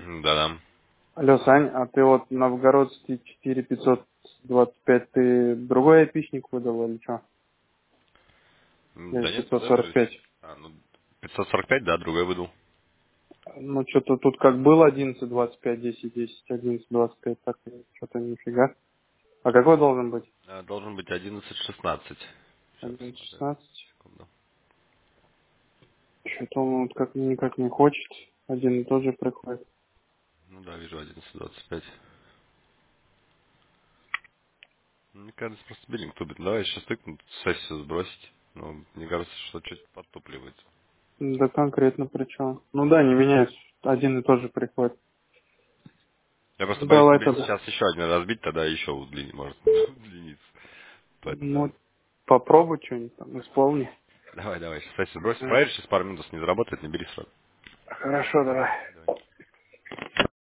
Да-да. Алло, Сань, а ты вот Новгородский 4525, ты другой айпишник выдал или что? Или Да нет, подожди. 545? Ну, 545, да, другой выдал. Ну, что-то тут как было 1125, 1010, 1125, так что-то нифига. А какой должен быть? Должен быть 1116. Сейчас посмотрю. 1116. Секунду. Что-то он вот как никак не хочет. Один и тот же приходит. Ну да, вижу 1125. Мне кажется, просто биллинг тубит. Давай сейчас тыкнуть, сессию сбросить. Ну, мне кажется, что чуть подтупливается. Да конкретно причем. Ну да, не меняется. Один и тот же приходит. Я просто боюсь Давай тебе тогда. сейчас еще один разбить, тогда еще может удлиниться. Поэтому давай. Ну, попробуй что-нибудь там, исполни. Давай, сейчас сессию сбросим. Ага. Проверь, сейчас пару минут, если не заработает, не бери сразу. Хорошо, давай.